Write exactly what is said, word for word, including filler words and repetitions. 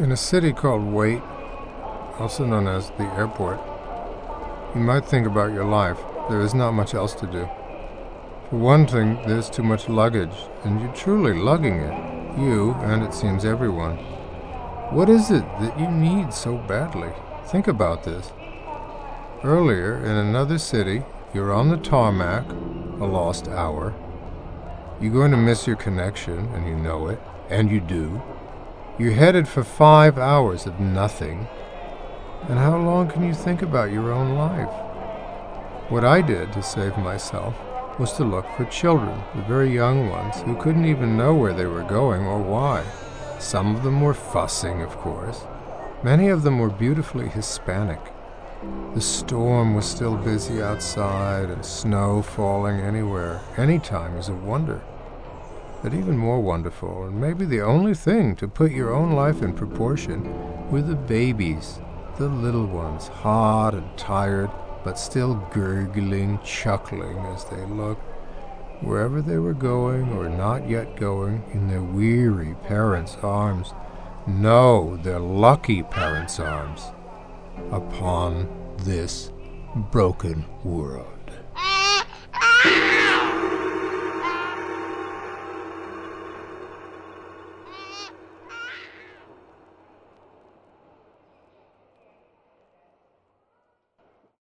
In a city called Wait, also known as the airport, you might think about your life. There is not much else to do. For one thing, there's too much luggage, and you're truly lugging it. You, and it seems everyone. What is it that you need so badly? Think about this. Earlier, in another city, you're on the tarmac, a lost hour. You're going to miss your connection, and you know it, and you do. You're headed for five hours of nothing. And how long can you think about your own life? What I did to save myself was to look for children, the very young ones, who couldn't even know where they were going or why. Some of them were fussing, of course. Many of them were beautifully Hispanic. The storm was still busy outside, and snow falling anywhere, anytime is a wonder. But even more wonderful, and maybe the only thing to put your own life in proportion, were the babies, the little ones, hot and tired, but still gurgling, chuckling as they looked, wherever they were going or not yet going, in their weary parents' arms. No, their lucky parents' arms, upon this broken world.